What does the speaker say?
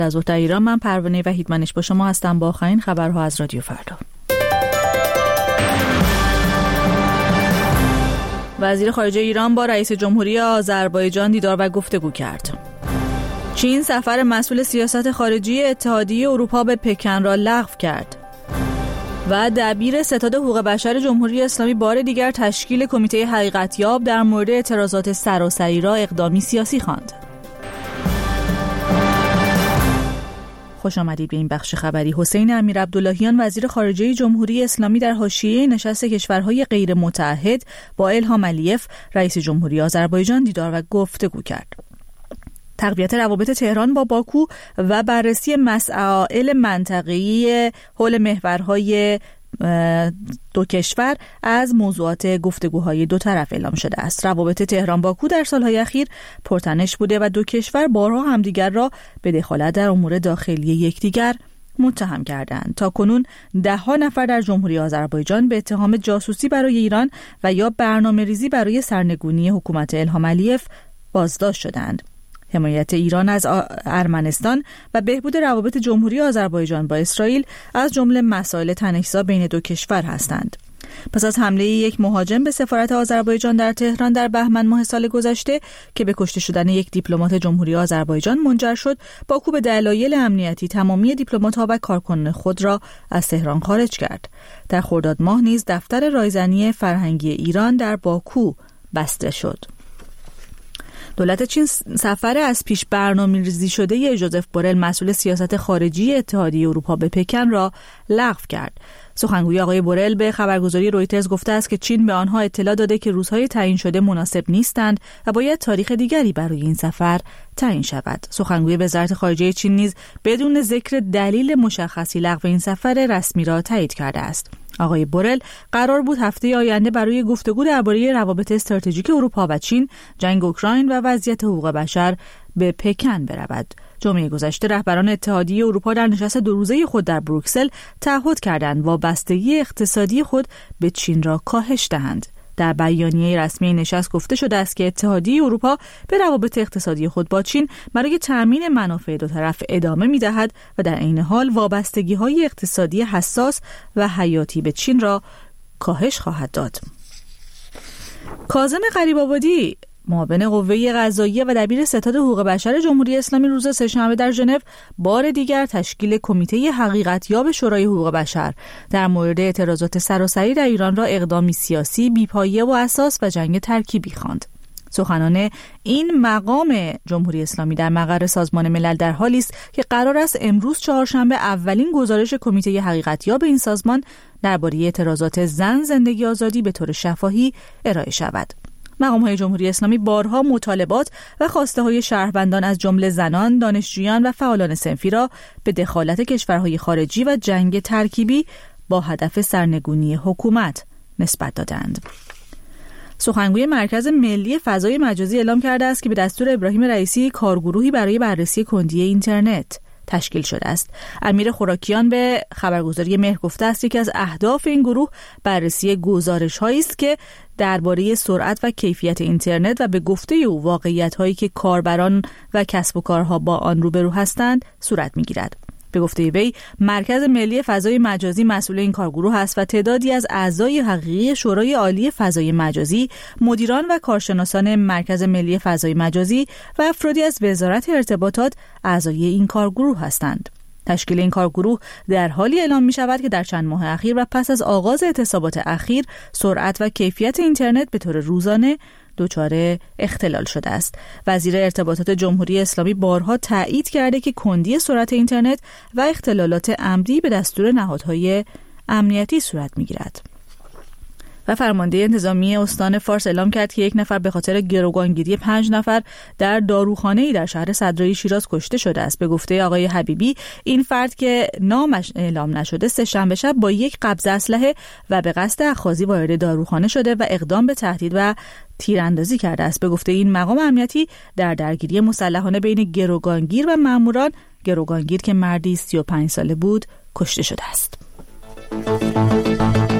از ظهر در ایران. من پروانه وحیدمنش با شما هستم با آخرین خبرها از رادیو فردا. وزیر خارجه ایران با رئیس جمهوری آذربایجان دیدار و گفتگو کرد. چین سفر مسئول سیاست خارجی اتحادیه اروپا به پکن را لغو کرد. و دبیر ستاد حقوق بشر جمهوری اسلامی بار دیگر تشکیل کمیته حقیقتیاب در مورد اعتراضات سراسری را اقدامی سیاسی خواند. خوش آمدید به این بخش خبری. حسین امیرعبداللهیان وزیر خارجه جمهوری اسلامی در حاشیه نشست کشورهای غیر متحد با الهام علیف رئیس جمهوری آذربایجان دیدار و گفتگو کرد. تقویت روابط تهران با باکو و بررسی مسائل منطقه‌ای حول محورهای دو کشور از موضوعات گفتگوهای دو طرف اعلام شده است. روابط تهران باکو در سالهای اخیر پرتنش بوده و دو کشور بارها همدیگر را به دخالت در امور داخلی یکدیگر متهم کردند. تا کنون 10 نفر در جمهوری آذربایجان به اتهام جاسوسی برای ایران و یا برنامه‌ریزی برای سرنگونی حکومت الهام علیف بازداشت شدند. حمایت ایران از ارمنستان و بهبود روابط جمهوری آذربایجان با اسرائیل از جمله مسائل تنش‌زا بین دو کشور هستند. پس از حمله یک مهاجم به سفارت آذربایجان در تهران در بهمن ماه سال گذشته که به کشته شدن یک دیپلمات جمهوری آذربایجان منجر شد، باکو به دلایل امنیتی تمامی دیپلمات‌ها و کارکنان خود را از تهران خارج کرد. در خرداد ماه نیز دفتر رایزنی فرهنگی ایران در باکو بسته شد. دولت چین سفر از پیش برنامه‌ریزی شده ژوزف بورل مسئول سیاست خارجی اتحادیه اروپا به پکن را لغو کرد. سخنگوی آقای بورل به خبرگزاری رویترز گفته است که چین به آنها اطلاع داده که روزهای تعیین شده مناسب نیستند و باید تاریخ دیگری برای این سفر تعیین شود. سخنگوی وزارت خارجه چین نیز بدون ذکر دلیل مشخصی لغو این سفر رسمی را تایید کرده است. آقای بورل قرار بود هفته آینده برای گفتگو درباره روابط استراتژیک اروپا و چین، جنگ اوکراین و وضعیت حقوق بشر به پکن برود. جمعه گذشته رهبران اتحادیه اروپا در نشست 2 روزه خود در بروکسل تعهد کردند وابستگی اقتصادی خود به چین را کاهش دهند. در بیانیه رسمی نشست گفته شده است که اتحادیه اروپا به روابط اقتصادی خود با چین برای تأمین منافع دو طرف ادامه می‌دهد و در عین حال وابستگی‌های اقتصادی حساس و حیاتی به چین را کاهش خواهد داد. کاظم غریب‌آبادی معاون قوه قضاییه و دبیر ستاد حقوق بشر جمهوری اسلامی روز سه‌شنبه در ژنو بار دیگر تشکیل کمیته حقیقتیاب شورای حقوق بشر در مورد اعتراضات سراسری در ایران را اقدامی سیاسی بی‌پایه و اساس و جنگ ترکیبی خواند. سخنان این مقام جمهوری اسلامی در مقر سازمان ملل در حالی است که قرار است امروز چهارشنبه اولین گزارش کمیته حقیقتیاب این سازمان درباره اعتراضات زن، زندگی، آزادی به طور شفاهی ارائه شود. مقام‌های جمهوری اسلامی بارها مطالبات و خواسته‌های شهروندان از جمله زنان، دانشجویان و فعالان صنفی را به دخالت کشورهای خارجی و جنگ ترکیبی با هدف سرنگونی حکومت نسبت دادند. سخنگوی مرکز ملی فضای مجازی اعلام کرده است که به دستور ابراهیم رئیسی کارگروهی برای بررسی کندی اینترنت تشکیل شده است. امیر خوراکیان به خبرگزاری مهر گفته است که از اهداف این گروه بررسی گزارش‌هایی است که درباره سرعت و کیفیت اینترنت و به گفته او واقعیت‌هایی که کاربران و کسب و کارها با آن روبرو هستند صورت می‌گیرد. به گفته وی مرکز ملی فضای مجازی مسئول این کارگروه است و تعدادی از اعضای حقیقی شورای عالی فضای مجازی، مدیران و کارشناسان مرکز ملی فضای مجازی و افرادی از وزارت ارتباطات اعضای این کارگروه هستند. تشکیل این کارگروه در حالی اعلام می شود که در چند ماه اخیر و پس از آغاز اعتصابات اخیر سرعت و کیفیت اینترنت به طور روزانه دچار اختلال شده است. وزیر ارتباطات جمهوری اسلامی بارها تایید کرده که کندی سرعت اینترنت و اختلالات عمدی به دستور نهادهای امنیتی صورت می‌گیرد. و فرمانده انتظامی استان فارس اعلام کرد که 1 نفر به خاطر گروگانگیری 5 نفر در داروخانه‌ای در شهر صدرایی شیراز کشته شده است. به گفته آقای حبیبی این فرد که نامش اعلام نشده سه‌شنبه شب با یک قبض اسلحه و به قصد اخاذی وارد داروخانه شده و اقدام به تهدید و تیراندازی کرده است. به گفته این مقام امنیتی در درگیری مسلحانه بین گروگانگیر و ماموران، گروگانگیر که مردی 35 ساله بود کشته شده است.